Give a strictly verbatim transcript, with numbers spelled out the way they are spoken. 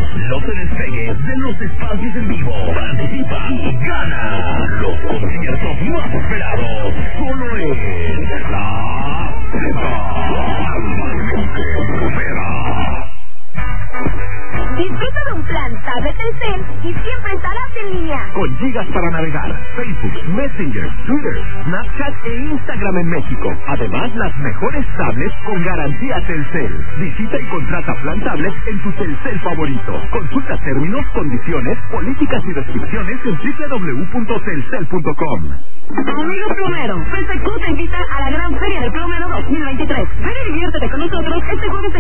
No te despegues de los espacios en vivo. Participa y gana los conciertos más esperados. Solo en La Disfruta de un plan tablet Telcel y siempre estarás en línea. con gigas para navegar, Facebook, Messenger, Twitter, Snapchat e Instagram en México. Además, las mejores tablets con garantía Telcel. Visita y contrata plan tablet en tu Telcel favorito. Consulta términos, condiciones, políticas y restricciones en doble u doble u doble u punto telcel punto com. Amigo plomero, Perfecto te invita a la gran Feria del Plomero dos mil veintitrés. Ven y diviértete con nosotros este jueves